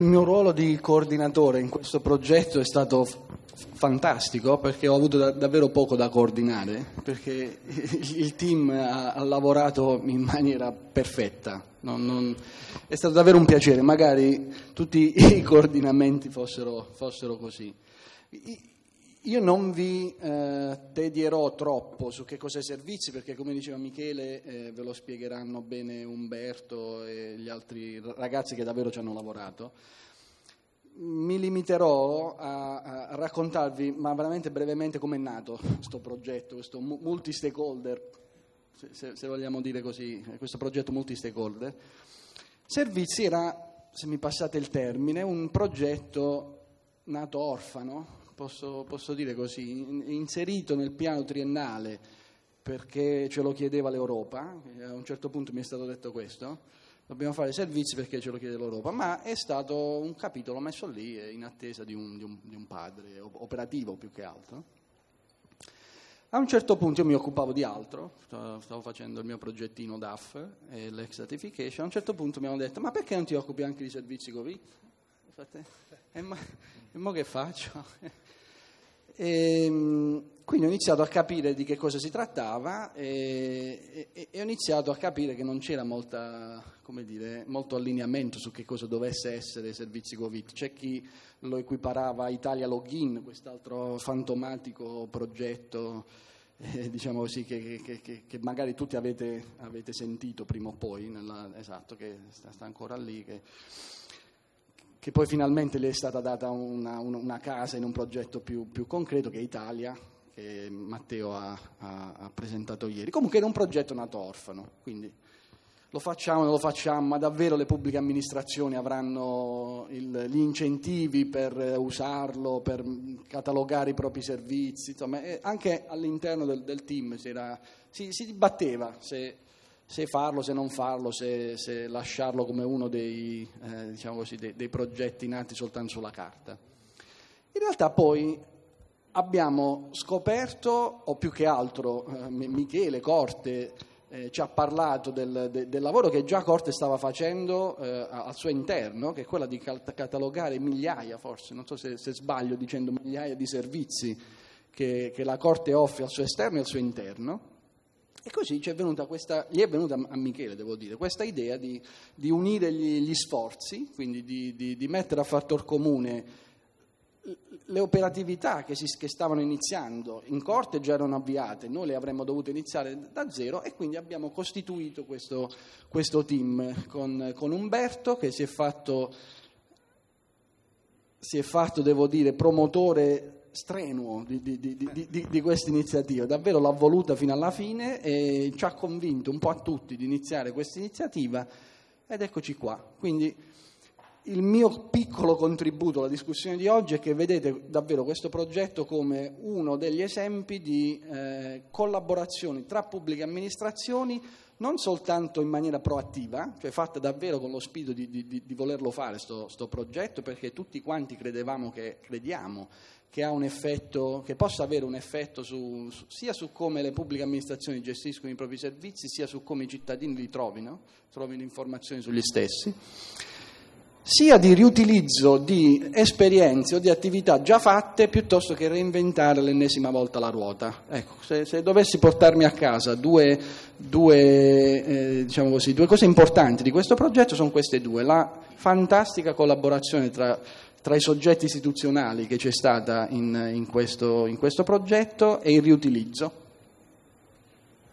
Il mio ruolo di coordinatore in questo progetto è stato fantastico, perché ho avuto davvero poco da coordinare, perché il team ha lavorato in maniera perfetta. È stato davvero un piacere, magari tutti i coordinamenti fossero così. Io non vi tedierò troppo su che cos'è servizi, perché come diceva Michele ve lo spiegheranno bene Umberto e gli altri ragazzi che davvero ci hanno lavorato. Mi limiterò a raccontarvi, ma veramente brevemente, come è nato questo progetto, questo multi-stakeholder, se vogliamo dire così, questo progetto multi-stakeholder. Servizi era, se mi passate il termine, un progetto nato orfano, posso dire così, inserito nel piano triennale perché ce lo chiedeva l'Europa. A un certo punto mi è stato detto questo: dobbiamo fare servizi perché ce lo chiede l'Europa, ma è stato un capitolo messo lì in attesa di un padre operativo più che altro. A un certo punto io mi occupavo di altro, stavo facendo il mio progettino DAF e l'ex certification. A un certo punto mi hanno detto: ma perché non ti occupi anche di servizi Covid? E mo che faccio? E quindi ho iniziato a capire di che cosa si trattava e ho iniziato a capire che non c'era molto allineamento su che cosa dovesse essere servizi Covid. C'è chi lo equiparava a Italia Login, quest'altro fantomatico progetto, diciamo così, che magari tutti avete sentito prima o poi, esatto, che sta ancora lì, che poi finalmente le è stata data una casa in un progetto più concreto, che è Italia, che Matteo ha presentato ieri. Comunque era un progetto nato orfano, quindi lo facciamo, non lo facciamo, ma davvero le pubbliche amministrazioni avranno gli incentivi per usarlo, per catalogare i propri servizi? Insomma, anche all'interno del team si dibatteva se farlo, se non farlo, se lasciarlo come uno dei progetti nati soltanto sulla carta. In realtà poi abbiamo scoperto, o più che altro Michele Corte ci ha parlato del lavoro che già Corte stava facendo al suo interno, che è quello di catalogare migliaia, forse, non so se sbaglio dicendo migliaia di servizi che la Corte offre al suo esterno e al suo interno. E così gli è venuta a Michele, devo dire, questa idea di unire gli sforzi, quindi di mettere a fattor comune le operatività che stavano iniziando. In Corte già erano avviate, noi le avremmo dovute iniziare da zero, e quindi abbiamo costituito questo team con Umberto, che si è fatto, devo dire, promotore strenuo di questa iniziativa. Davvero l'ha voluta fino alla fine e ci ha convinto un po' a tutti di iniziare questa iniziativa, ed eccoci qua. Quindi il mio piccolo contributo alla discussione di oggi è che vedete davvero questo progetto come uno degli esempi di collaborazioni tra pubbliche amministrazioni, non soltanto in maniera proattiva, cioè fatta davvero con lo spirito di volerlo fare sto progetto, perché tutti quanti crediamo che ha un effetto, che possa avere un effetto sia su come le pubbliche amministrazioni gestiscono i propri servizi, sia su come i cittadini li trovino informazioni sugli stessi, sia di riutilizzo di esperienze o di attività già fatte, piuttosto che reinventare l'ennesima volta la ruota. Ecco, se dovessi portarmi a casa due cose importanti di questo progetto, sono queste due: la fantastica collaborazione tra i soggetti istituzionali che c'è stata in questo progetto, e il riutilizzo.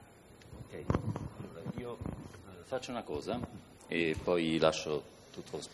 Okay. Allora, io faccio una cosa e poi lascio tutto lo spazio